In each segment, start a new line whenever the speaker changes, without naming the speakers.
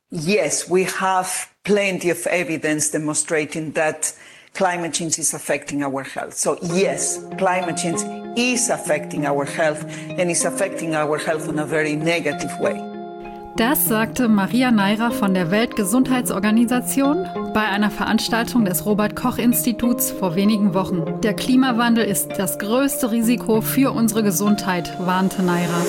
Yes, we have plenty of evidence demonstrating that climate change is affecting our health. So yes, climate change is affecting our health and is affecting our health in a very negative way.
Das sagte Maria Neira von der Weltgesundheitsorganisation bei einer Veranstaltung des Robert-Koch-Instituts vor wenigen Wochen. Der Klimawandel ist das größte Risiko für unsere Gesundheit, warnte Neira.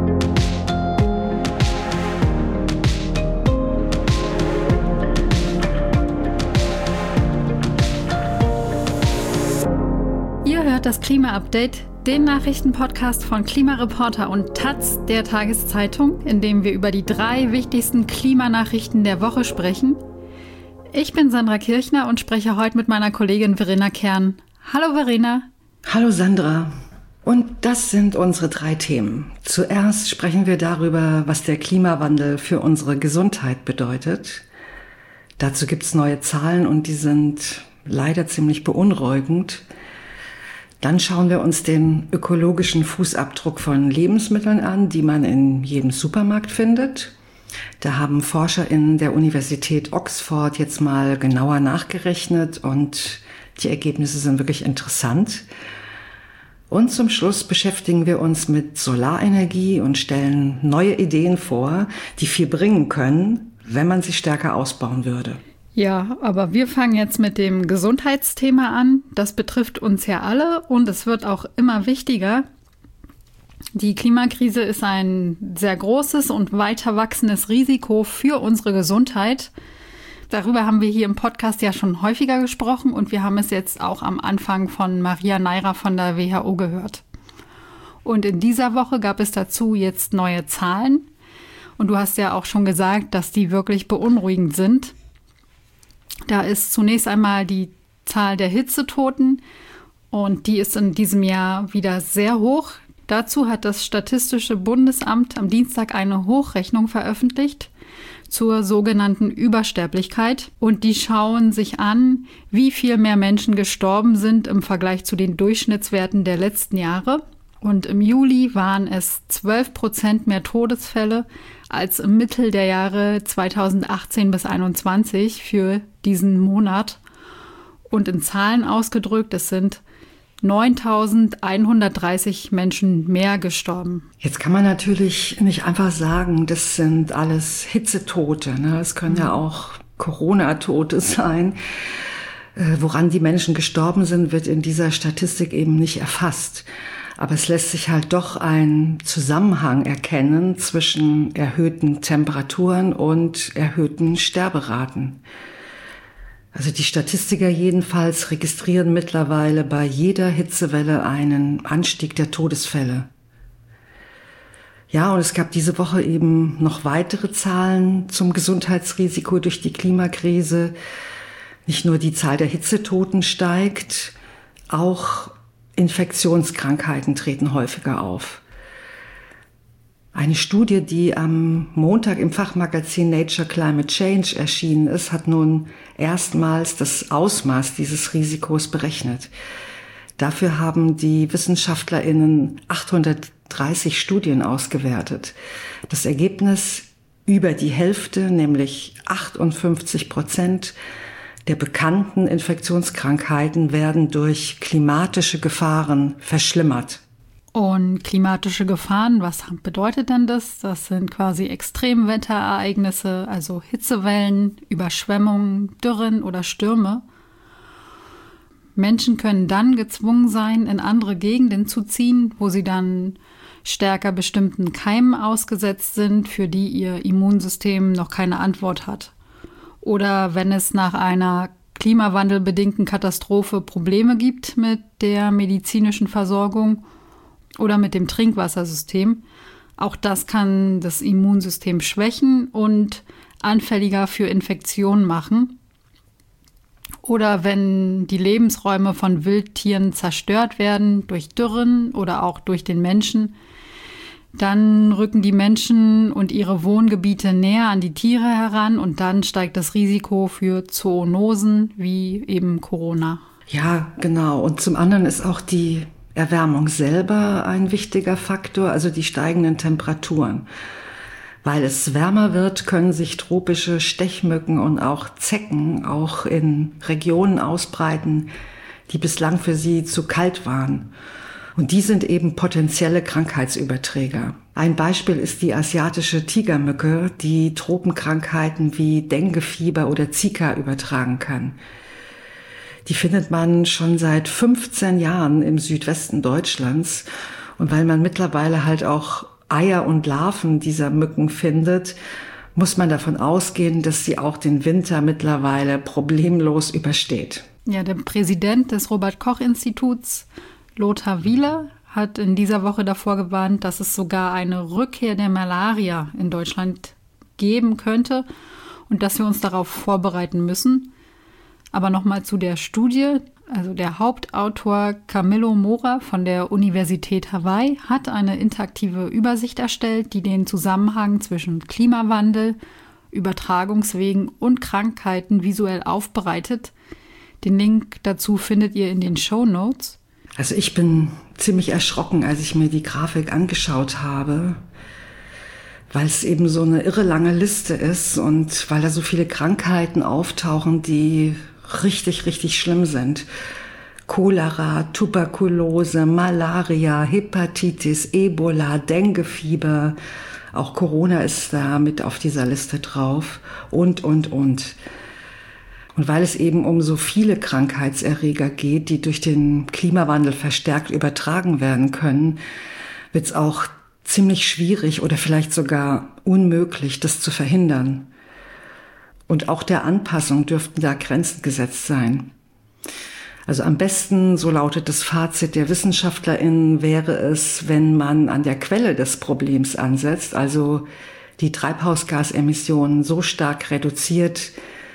Ihr hört das Klima-Update, den Nachrichtenpodcast von Klimareporter und Taz, der Tageszeitung, in dem wir über die 3 wichtigsten Klimanachrichten der Woche sprechen. Ich bin Sandra Kirchner und spreche heute mit meiner Kollegin Verena Kern. Hallo Verena.
Hallo Sandra. Und das sind unsere 3 Themen. Zuerst sprechen wir darüber, was der Klimawandel für unsere Gesundheit bedeutet. Dazu gibt es neue Zahlen und die sind leider ziemlich beunruhigend. Dann schauen wir uns den ökologischen Fußabdruck von Lebensmitteln an, die man in jedem Supermarkt findet. Da haben ForscherInnen der Universität Oxford jetzt mal genauer nachgerechnet und die Ergebnisse sind wirklich interessant. Und zum Schluss beschäftigen wir uns mit Solarenergie und stellen neue Ideen vor, die viel bringen können, wenn man sie stärker ausbauen würde.
Ja, aber wir fangen jetzt mit dem Gesundheitsthema an. Das betrifft uns ja alle und es wird auch immer wichtiger. Die Klimakrise ist ein sehr großes und weiter wachsendes Risiko für unsere Gesundheit. Darüber haben wir hier im Podcast ja schon häufiger gesprochen und wir haben es jetzt auch am Anfang von Maria Neira von der WHO gehört. Und in dieser Woche gab es dazu jetzt neue Zahlen. Und du hast ja auch schon gesagt, dass die wirklich beunruhigend sind. Da ist zunächst einmal die Zahl der Hitzetoten und die ist in diesem Jahr wieder sehr hoch. Dazu hat das Statistische Bundesamt am Dienstag eine Hochrechnung veröffentlicht zur sogenannten Übersterblichkeit. Und die schauen sich an, wie viel mehr Menschen gestorben sind im Vergleich zu den Durchschnittswerten der letzten Jahre. Und im Juli waren es 12% mehr Todesfälle als im Mittel der Jahre 2018 bis 2021 für diesen Monat. Und in Zahlen ausgedrückt, es sind 9.130 Menschen mehr gestorben.
Jetzt kann man natürlich nicht einfach sagen, das sind alles Hitzetote. Ne? Es können ja auch Corona-Tote sein. Woran die Menschen gestorben sind, wird in dieser Statistik eben nicht erfasst. Aber es lässt sich halt doch ein Zusammenhang erkennen zwischen erhöhten Temperaturen und erhöhten Sterberaten. Also die Statistiker jedenfalls registrieren mittlerweile bei jeder Hitzewelle einen Anstieg der Todesfälle. Ja, und es gab diese Woche eben noch weitere Zahlen zum Gesundheitsrisiko durch die Klimakrise. Nicht nur die Zahl der Hitzetoten steigt, auch Infektionskrankheiten treten häufiger auf. Eine Studie, die am Montag im Fachmagazin Nature Climate Change erschienen ist, hat nun erstmals das Ausmaß dieses Risikos berechnet. Dafür haben die WissenschaftlerInnen 830 Studien ausgewertet. Das Ergebnis: über die Hälfte, nämlich 58% der bekannten Infektionskrankheiten werden durch klimatische Gefahren verschlimmert.
Und klimatische Gefahren, was bedeutet denn das? Das sind quasi Extremwetterereignisse, also Hitzewellen, Überschwemmungen, Dürren oder Stürme. Menschen können dann gezwungen sein, in andere Gegenden zu ziehen, wo sie dann stärker bestimmten Keimen ausgesetzt sind, für die ihr Immunsystem noch keine Antwort hat. Oder wenn es nach einer klimawandelbedingten Katastrophe Probleme gibt mit der medizinischen Versorgung oder mit dem Trinkwassersystem. Auch das kann das Immunsystem schwächen und anfälliger für Infektionen machen. Oder wenn die Lebensräume von Wildtieren zerstört werden durch Dürren oder auch durch den Menschen, dann rücken die Menschen und ihre Wohngebiete näher an die Tiere heran und dann steigt das Risiko für Zoonosen wie eben Corona.
Ja, genau. Und zum anderen ist auch die Erwärmung selber ein wichtiger Faktor, also die steigenden Temperaturen. Weil es wärmer wird, können sich tropische Stechmücken und auch Zecken auch in Regionen ausbreiten, die bislang für sie zu kalt waren. Und die sind eben potenzielle Krankheitsüberträger. Ein Beispiel ist die asiatische Tigermücke, die Tropenkrankheiten wie Denguefieber oder Zika übertragen kann. Die findet man schon seit 15 Jahren im Südwesten Deutschlands. Und weil man mittlerweile halt auch Eier und Larven dieser Mücken findet, muss man davon ausgehen, dass sie auch den Winter mittlerweile problemlos übersteht.
Ja, der Präsident des Robert-Koch-Instituts, Lothar Wieler, hat in dieser Woche davor gewarnt, dass es sogar eine Rückkehr der Malaria in Deutschland geben könnte und dass wir uns darauf vorbereiten müssen. Aber nochmal zu der Studie. Also der Hauptautor Camillo Mora von der Universität Hawaii hat eine interaktive Übersicht erstellt, die den Zusammenhang zwischen Klimawandel, Übertragungswegen und Krankheiten visuell aufbereitet. Den Link dazu findet ihr in den Shownotes.
Also ich bin ziemlich erschrocken, als ich mir die Grafik angeschaut habe, weil es eben so eine irre lange Liste ist und weil da so viele Krankheiten auftauchen, die richtig, richtig schlimm sind. Cholera, Tuberkulose, Malaria, Hepatitis, Ebola, Denguefieber. Auch Corona ist da mit auf dieser Liste drauf und. Und weil es eben um so viele Krankheitserreger geht, die durch den Klimawandel verstärkt übertragen werden können, wird es auch ziemlich schwierig oder vielleicht sogar unmöglich, das zu verhindern. Und auch der Anpassung dürften da Grenzen gesetzt sein. Also am besten, so lautet das Fazit der WissenschaftlerInnen, wäre es, wenn man an der Quelle des Problems ansetzt, also die Treibhausgasemissionen so stark reduziert,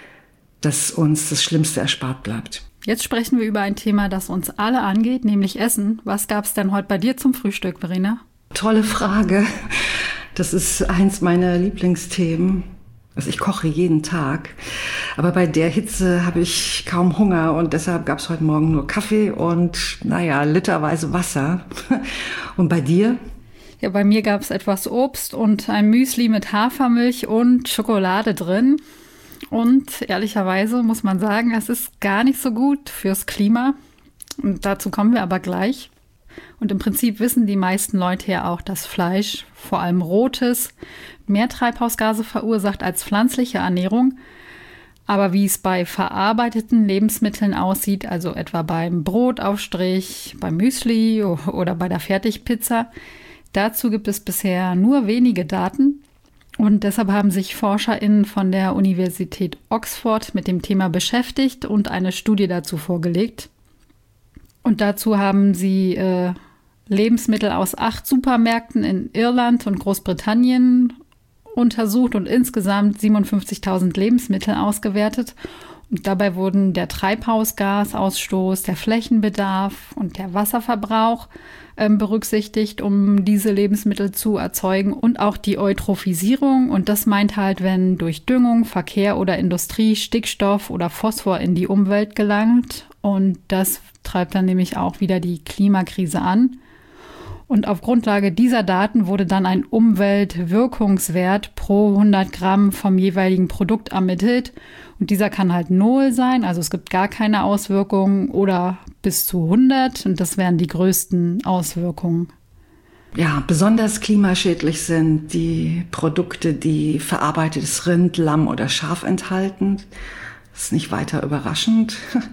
dass uns das Schlimmste erspart bleibt.
Jetzt sprechen wir über ein Thema, das uns alle angeht, nämlich Essen. Was gab es denn heute bei dir zum Frühstück, Verena?
Tolle Frage. Das ist eins meiner Lieblingsthemen. Also ich koche jeden Tag, aber bei der Hitze habe ich kaum Hunger und deshalb gab es heute Morgen nur Kaffee und, literweise Wasser. Und bei dir?
Ja, bei mir gab es etwas Obst und ein Müsli mit Hafermilch und Schokolade drin. Und ehrlicherweise muss man sagen, es ist gar nicht so gut fürs Klima. Und dazu kommen wir aber gleich. Und im Prinzip wissen die meisten Leute ja auch, dass Fleisch, vor allem rotes, mehr Treibhausgase verursacht als pflanzliche Ernährung. Aber wie es bei verarbeiteten Lebensmitteln aussieht, also etwa beim Brotaufstrich, beim Müsli oder bei der Fertigpizza, dazu gibt es bisher nur wenige Daten. Und deshalb haben sich ForscherInnen von der Universität Oxford mit dem Thema beschäftigt und eine Studie dazu vorgelegt. Und dazu haben sie Lebensmittel aus 8 Supermärkten in Irland und Großbritannien untersucht und insgesamt 57.000 Lebensmittel ausgewertet. Und dabei wurden der Treibhausgasausstoß, der Flächenbedarf und der Wasserverbrauch berücksichtigt, um diese Lebensmittel zu erzeugen und auch die Eutrophisierung. Und das meint halt, wenn durch Düngung, Verkehr oder Industrie Stickstoff oder Phosphor in die Umwelt gelangt. Und das treibt dann nämlich auch wieder die Klimakrise an. Und auf Grundlage dieser Daten wurde dann ein Umweltwirkungswert pro 100 Gramm vom jeweiligen Produkt ermittelt. Und dieser kann halt 0 sein, also es gibt gar keine Auswirkungen, oder bis zu 100. Und das wären die größten Auswirkungen.
Ja, besonders klimaschädlich sind die Produkte, die verarbeitetes Rind, Lamm oder Schaf enthalten. Das ist nicht weiter überraschend.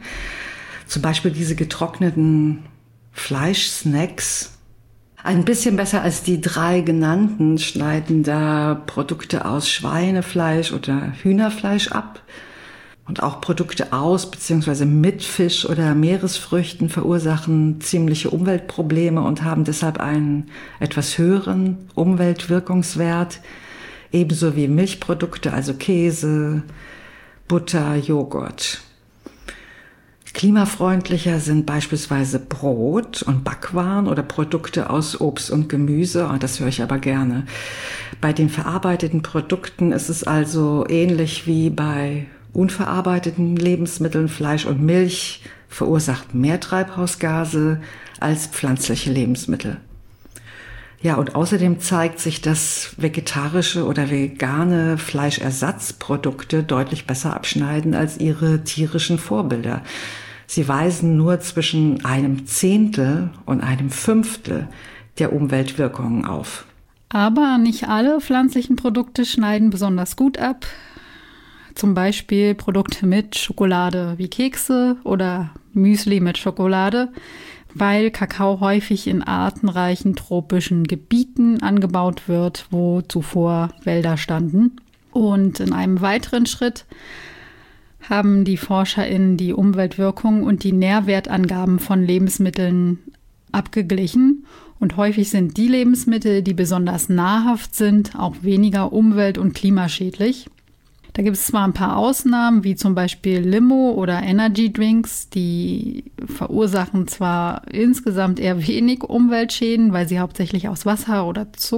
Zum Beispiel diese getrockneten Fleischsnacks. Ein bisschen besser als die 3 genannten schneiden da Produkte aus Schweinefleisch oder Hühnerfleisch ab. Und auch Produkte aus bzw. mit Fisch oder Meeresfrüchten verursachen ziemliche Umweltprobleme und haben deshalb einen etwas höheren Umweltwirkungswert. Ebenso wie Milchprodukte, also Käse, Butter, Joghurt. Klimafreundlicher sind beispielsweise Brot und Backwaren oder Produkte aus Obst und Gemüse. Das höre ich aber gerne. Bei den verarbeiteten Produkten ist es also ähnlich wie bei unverarbeiteten Lebensmitteln. Fleisch und Milch verursacht mehr Treibhausgase als pflanzliche Lebensmittel. Ja, und außerdem zeigt sich, dass vegetarische oder vegane Fleischersatzprodukte deutlich besser abschneiden als ihre tierischen Vorbilder. Sie weisen nur zwischen 1/10 und 1/5 der Umweltwirkungen auf.
Aber nicht alle pflanzlichen Produkte schneiden besonders gut ab. Zum Beispiel Produkte mit Schokolade wie Kekse oder Müsli mit Schokolade, weil Kakao häufig in artenreichen tropischen Gebieten angebaut wird, wo zuvor Wälder standen. Und in einem weiteren Schritt haben die ForscherInnen die Umweltwirkung und die Nährwertangaben von Lebensmitteln abgeglichen. Und häufig sind die Lebensmittel, die besonders nahrhaft sind, auch weniger umwelt- und klimaschädlich. Da gibt es zwar ein paar Ausnahmen, wie zum Beispiel Limo oder Energy Drinks, die verursachen zwar insgesamt eher wenig Umweltschäden, weil sie hauptsächlich aus Wasser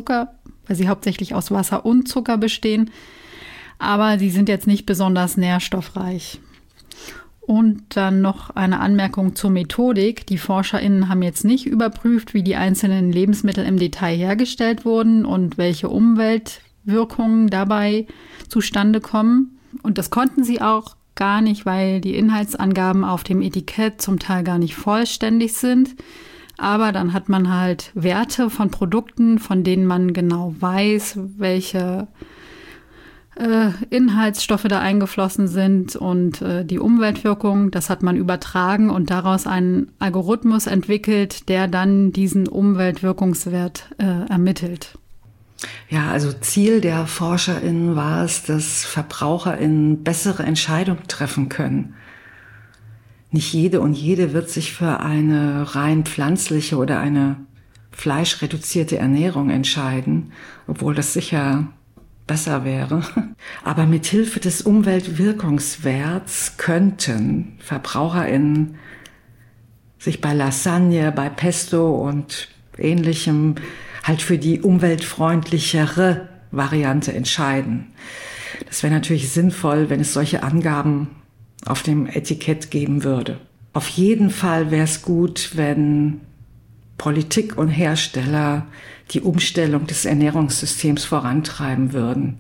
und Zucker bestehen, aber sie sind jetzt nicht besonders nährstoffreich. Und dann noch eine Anmerkung zur Methodik. Die ForscherInnen haben jetzt nicht überprüft, wie die einzelnen Lebensmittel im Detail hergestellt wurden und welche Umweltwirkungen dabei zustande kommen. Und das konnten sie auch gar nicht, weil die Inhaltsangaben auf dem Etikett zum Teil gar nicht vollständig sind. Aber dann hat man halt Werte von Produkten, von denen man genau weiß, welche Inhaltsstoffe da eingeflossen sind und die Umweltwirkung. Das hat man übertragen und daraus einen Algorithmus entwickelt, der dann diesen Umweltwirkungswert ermittelt.
Ja, also Ziel der ForscherInnen war es, dass VerbraucherInnen bessere Entscheidungen treffen können. Nicht jede und jede wird sich für eine rein pflanzliche oder eine fleischreduzierte Ernährung entscheiden, obwohl das sicher besser wäre. Aber mit Hilfe des Umweltwirkungswerts könnten VerbraucherInnen sich bei Lasagne, bei Pesto und Ähnlichem halt für die umweltfreundlichere Variante entscheiden. Das wäre natürlich sinnvoll, wenn es solche Angaben auf dem Etikett geben würde. Auf jeden Fall wäre es gut, wenn Politik und Hersteller die Umstellung des Ernährungssystems vorantreiben würden.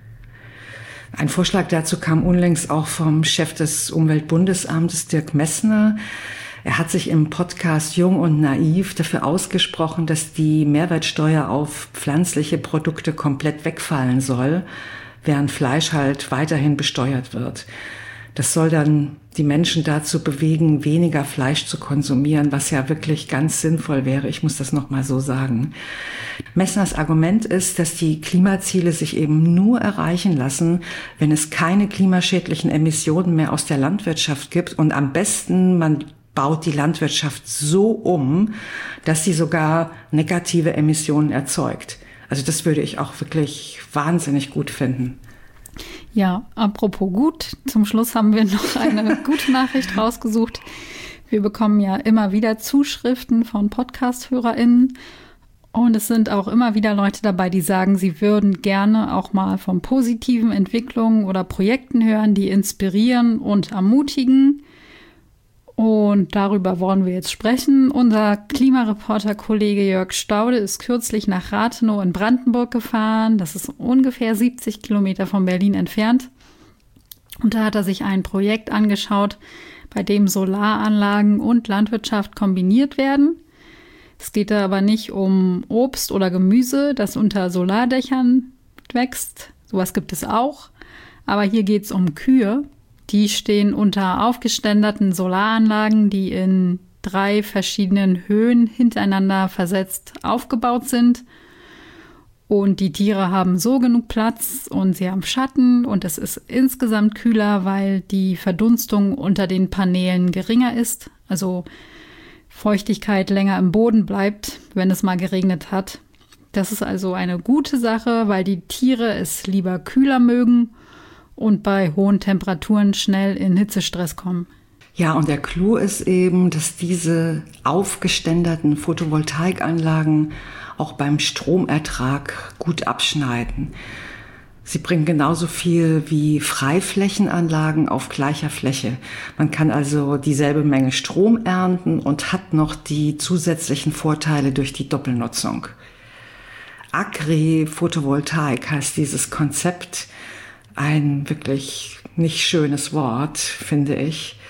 Ein Vorschlag dazu kam unlängst auch vom Chef des Umweltbundesamtes, Dirk Messner. Er hat sich im Podcast Jung und Naiv dafür ausgesprochen, dass die Mehrwertsteuer auf pflanzliche Produkte komplett wegfallen soll, während Fleisch halt weiterhin besteuert wird. Das soll dann die Menschen dazu bewegen, weniger Fleisch zu konsumieren, was ja wirklich ganz sinnvoll wäre. Ich muss das nochmal so sagen. Messners Argument ist, dass die Klimaziele sich eben nur erreichen lassen, wenn es keine klimaschädlichen Emissionen mehr aus der Landwirtschaft gibt und am besten man baut die Landwirtschaft so um, dass sie sogar negative Emissionen erzeugt. Also das würde ich auch wirklich wahnsinnig gut finden.
Ja, apropos gut, zum Schluss haben wir noch eine gute Nachricht rausgesucht. Wir bekommen ja immer wieder Zuschriften von Podcast-HörerInnen und es sind auch immer wieder Leute dabei, die sagen, sie würden gerne auch mal von positiven Entwicklungen oder Projekten hören, die inspirieren und ermutigen. Und darüber wollen wir jetzt sprechen. Unser Klimareporter-Kollege Jörg Staude ist kürzlich nach Rathenow in Brandenburg gefahren. Das ist ungefähr 70 Kilometer von Berlin entfernt. Und da hat er sich ein Projekt angeschaut, bei dem Solaranlagen und Landwirtschaft kombiniert werden. Es geht da aber nicht um Obst oder Gemüse, das unter Solardächern wächst. Sowas gibt es auch. Aber hier geht es um Kühe. Die stehen unter aufgeständerten Solaranlagen, die in 3 verschiedenen Höhen hintereinander versetzt aufgebaut sind. Und die Tiere haben so genug Platz und sie haben Schatten und es ist insgesamt kühler, weil die Verdunstung unter den Paneelen geringer ist. Also Feuchtigkeit länger im Boden bleibt, wenn es mal geregnet hat. Das ist also eine gute Sache, weil die Tiere es lieber kühler mögen und bei hohen Temperaturen schnell in Hitzestress kommen.
Ja, und der Clou ist eben, dass diese aufgeständerten Photovoltaikanlagen auch beim Stromertrag gut abschneiden. Sie bringen genauso viel wie Freiflächenanlagen auf gleicher Fläche. Man kann also dieselbe Menge Strom ernten und hat noch die zusätzlichen Vorteile durch die Doppelnutzung. Agri-Photovoltaik heißt dieses Konzept. Ein wirklich nicht schönes Wort, finde ich.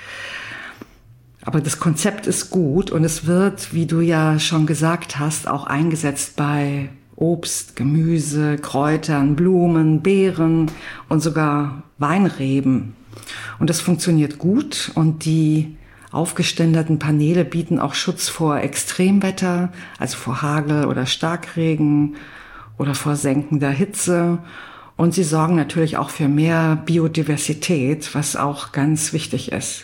Aber das Konzept ist gut und es wird, wie du ja schon gesagt hast, auch eingesetzt bei Obst, Gemüse, Kräutern, Blumen, Beeren und sogar Weinreben. Und das funktioniert gut und die aufgeständerten Paneele bieten auch Schutz vor Extremwetter, also vor Hagel oder Starkregen oder vor senkender Hitze. Und sie sorgen natürlich auch für mehr Biodiversität, was auch ganz wichtig ist.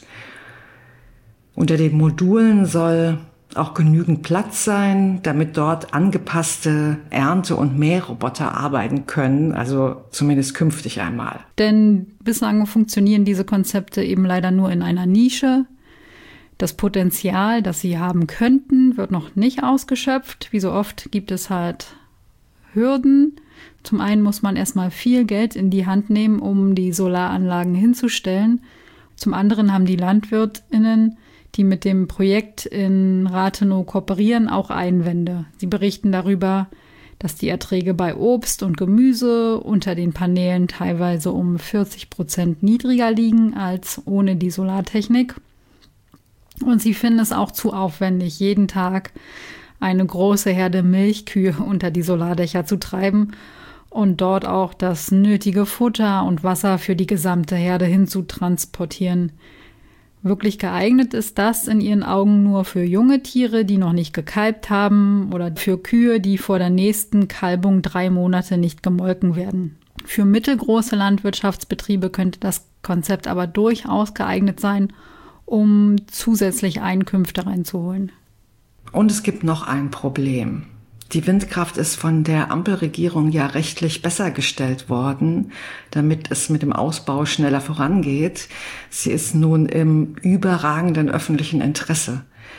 Unter den Modulen soll auch genügend Platz sein, damit dort angepasste Ernte- und Mähroboter arbeiten können, also zumindest künftig einmal.
Denn bislang funktionieren diese Konzepte eben leider nur in einer Nische. Das Potenzial, das sie haben könnten, wird noch nicht ausgeschöpft. Wie so oft gibt es halt Hürden. Zum einen muss man erstmal viel Geld in die Hand nehmen, um die Solaranlagen hinzustellen. Zum anderen haben die LandwirtInnen, die mit dem Projekt in Rathenow kooperieren, auch Einwände. Sie berichten darüber, dass die Erträge bei Obst und Gemüse unter den Paneelen teilweise um 40% niedriger liegen als ohne die Solartechnik. Und sie finden es auch zu aufwendig, jeden Tag eine große Herde Milchkühe unter die Solardächer zu treiben und dort auch das nötige Futter und Wasser für die gesamte Herde hinzutransportieren. Wirklich geeignet ist das in ihren Augen nur für junge Tiere, die noch nicht gekalbt haben, oder für Kühe, die vor der nächsten Kalbung 3 Monate nicht gemolken werden. Für mittelgroße Landwirtschaftsbetriebe könnte das Konzept aber durchaus geeignet sein, um zusätzlich Einkünfte reinzuholen.
Und es gibt noch ein Problem. Die Windkraft ist von der Ampelregierung ja rechtlich besser gestellt worden, damit es mit dem Ausbau schneller vorangeht. Sie ist nun im überragenden öffentlichen Interesse.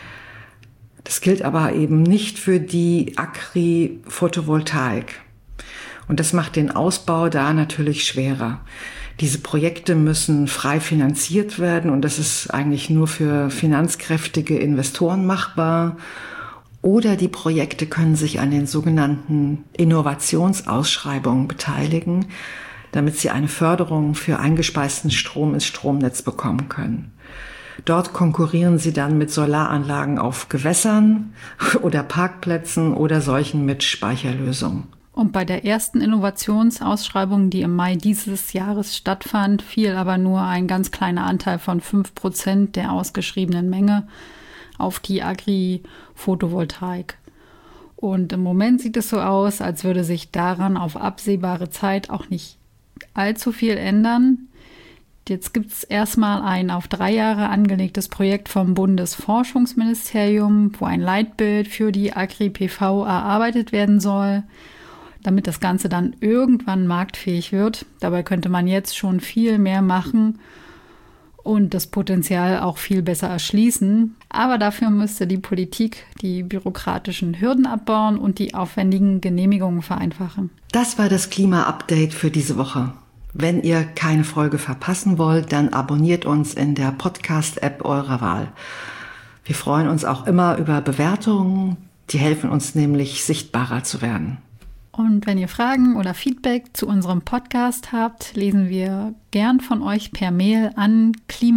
Das gilt aber eben nicht für die Agri-Photovoltaik. Und das macht den Ausbau da natürlich schwerer. Diese Projekte müssen frei finanziert werden und das ist eigentlich nur für finanzkräftige Investoren machbar. Oder die Projekte können sich an den sogenannten Innovationsausschreibungen beteiligen, damit sie eine Förderung für eingespeisten Strom ins Stromnetz bekommen können. Dort konkurrieren sie dann mit Solaranlagen auf Gewässern oder Parkplätzen oder solchen mit Speicherlösungen.
Und bei der ersten Innovationsausschreibung, die im Mai dieses Jahres stattfand, fiel aber nur ein ganz kleiner Anteil von 5% der ausgeschriebenen Menge auf die Agri-Photovoltaik. Und im Moment sieht es so aus, als würde sich daran auf absehbare Zeit auch nicht allzu viel ändern. Jetzt gibt es erstmal ein auf 3 Jahre angelegtes Projekt vom Bundesforschungsministerium, wo ein Leitbild für die Agri-PV erarbeitet werden soll, damit das Ganze dann irgendwann marktfähig wird. Dabei könnte man jetzt schon viel mehr machen und das Potenzial auch viel besser erschließen. Aber dafür müsste die Politik die bürokratischen Hürden abbauen und die aufwendigen Genehmigungen vereinfachen.
Das war das Klima-Update für diese Woche. Wenn ihr keine Folge verpassen wollt, dann abonniert uns in der Podcast-App eurer Wahl. Wir freuen uns auch immer über Bewertungen, die helfen uns nämlich, sichtbarer zu werden.
Und wenn ihr Fragen oder Feedback zu unserem Podcast habt, lesen wir gern von euch per Mail an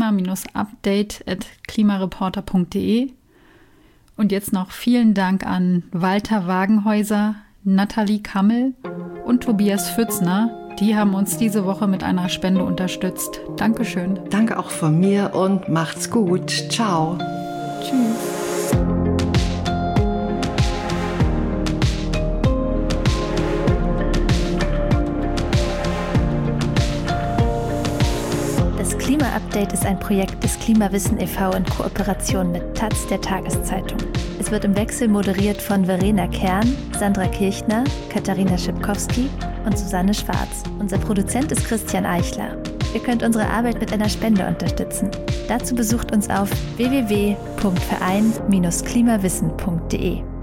klima-update@klimareporter.de. Und jetzt noch vielen Dank an Walter Wagenhäuser, Nathalie Kammel und Tobias Pfützner. Die haben uns diese Woche mit einer Spende unterstützt. Dankeschön.
Danke auch von mir und macht's gut. Ciao.
Tschüss.
Das Klima-Update ist ein Projekt des Klimawissen e.V. in Kooperation mit taz, der Tageszeitung. Es wird im Wechsel moderiert von Verena Kern, Sandra Kirchner, Katharina Schipkowski und Susanne Schwarz. Unser Produzent ist Christian Eichler. Ihr könnt unsere Arbeit mit einer Spende unterstützen. Dazu besucht uns auf www.verein-klimawissen.de.